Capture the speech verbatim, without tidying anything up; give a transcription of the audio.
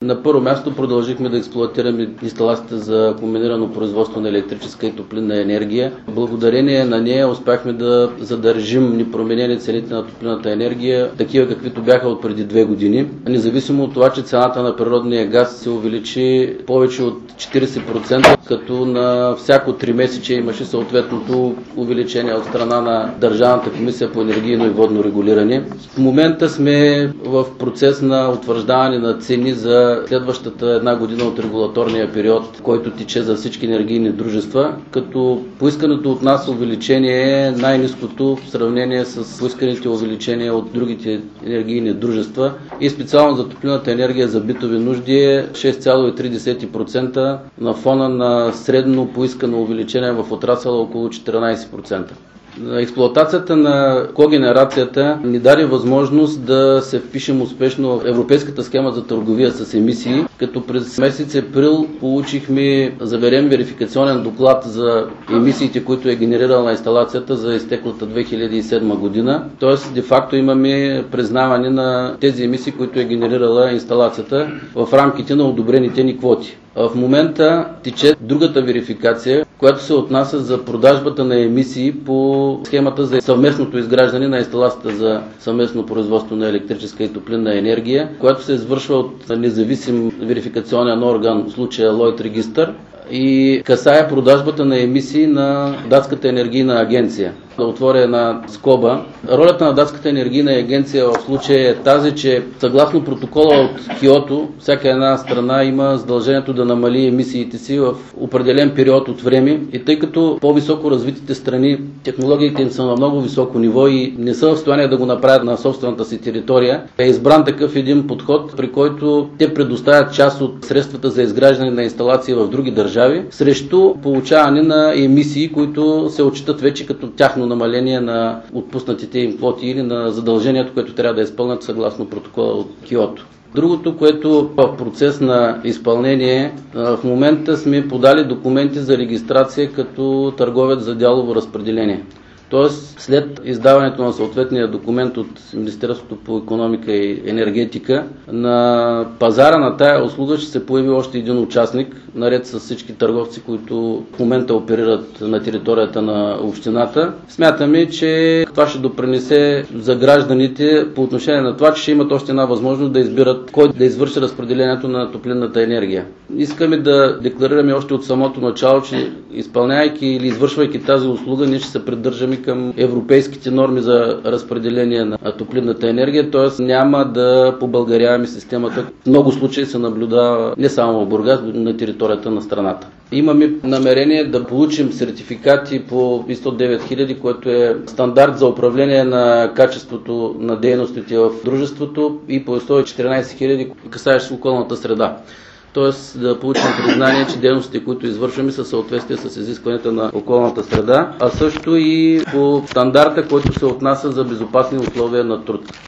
На първо място продължихме да експлоатираме инсталацията за комбинирано производство на електрическа и топлинна енергия. Благодарение на нея успяхме да задържим непроменени цените на топлинната енергия, такива каквито бяха от преди две години. Независимо от това, че цената на природния газ се увеличи повече от четирийсет процента, като на всяко три месече имаше съответното увеличение от страна на Държавната комисия по енергийно и водно регулиране. В момента сме в процес на утвърждаване на цени за следващата една година от регулаторния период, който тече за всички енергийни дружества, като поисканото от нас увеличение е най-ниското в сравнение с поисканите увеличения от другите енергийни дружества и специално за топлинната енергия за битови нужди е шест цяло и три процента на фона на средно поискано увеличение в отрасъла около четиринайсет процента. Експлоатацията на когенерацията ни даде възможност да се впишем успешно в Европейската схема за търговия с емисии, като през месец април получихме заверен верификационен доклад за емисиите, които е генерирала инсталацията за изтеклата две хиляди и седма година. Тоест, де-факто имаме признаване на тези емисии, които е генерирала инсталацията в рамките на одобрените ни квоти. В момента тече другата верификация, която се отнася за продажбата на емисии по схемата за съвместното изграждане на инсталацията за съвместно производство на електрическа и топлинна енергия, която се извършва от независим верификационен орган, в случая Lloyd Register, и касае продажбата на емисии на Датската енергийна агенция. Да отворя една скоба. Ролята на Датската енергийна агенция в случая е тази, че съгласно протокола от Киото, всяка една страна има задължението да намали емисиите си в определен период от време и тъй като по-високо развитите страни, технологиите им са на много високо ниво и не са в състояние да го направят на собствената си територия, е избран такъв един подход, при който те предоставят част от средствата за изграждане на инсталации в други държави, срещу получаване на емисии, които се отчитат вече като тяхно намаление на отпуснатите им квоти или на задължението, което трябва да изпълнят съгласно протокола от Киото. Другото, което в процес на изпълнение, в момента сме подали документи за регистрация като търговец за дялово разпределение. Тоест, след издаването на съответния документ от Министерството по икономика и енергетика, на пазара на тая услуга ще се появи още един участник, наред с всички търговци, които в момента оперират на територията на общината. Смятаме, че това ще допринесе за гражданите по отношение на това, че ще имат още една възможност да избират кой да извърши разпределението на топлинната енергия. Искаме да декларираме още от самото начало, че изпълнявайки или извършвайки тази услуга, ние ще се придържаме към европейските норми за разпределение на топлинната енергия, т.е. няма да побългаряваме системата. В много случаи се наблюдава не само в Бургас, но на територията на страната. Имаме намерение да получим сертификати по И сто девет хиляди, което е стандарт за управление на качеството на дейностите в дружеството, и по И сто четиринайсет хиляди, касаещ околната среда. Т.е. да получим признание, че дейностите, които извършваме, са в съответствие с изискванията на околната среда, а също и по стандарта, който се отнася за безопасни условия на труд.